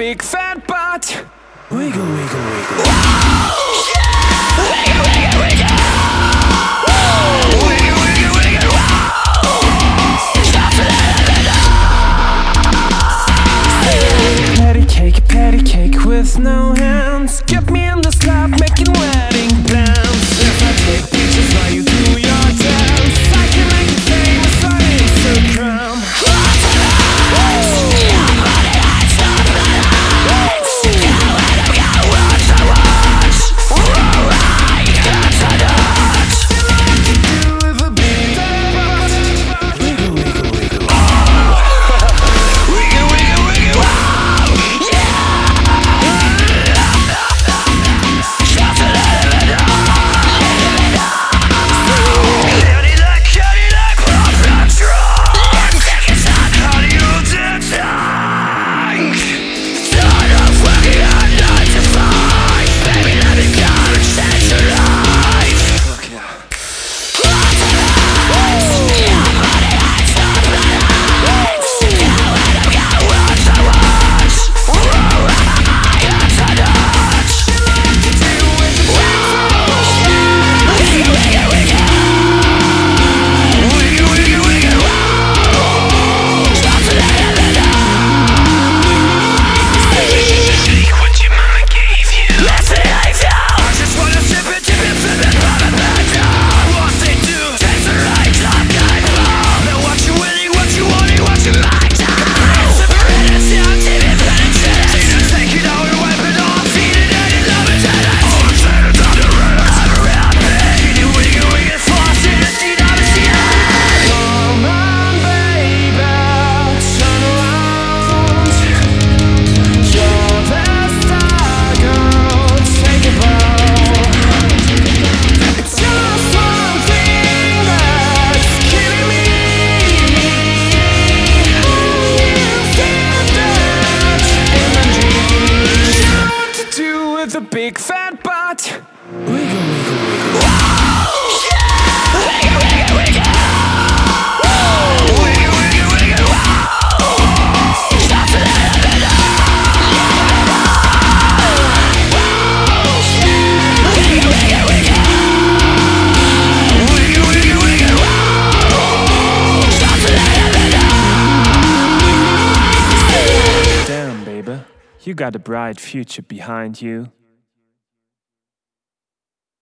big fat butt. Wiggle, wiggle, wiggle. Wiggle, wiggle, wiggle. Wiggle, wiggle, wiggle. Stop it. Patty cake with no hands. Get me in the slab, making wedding plans. If I take pictures while you do your dance, I can make you famous on Instagram. The big fat butt. Wiggle, wiggle, wiggle. Wiggle, wiggle, wiggle. Wiggle, wiggle, wiggle. Stop it. Wiggle, wiggle, wiggle. Wiggle, wiggle, wiggle. Stop it. Damn, baby, you got a bright future behind you.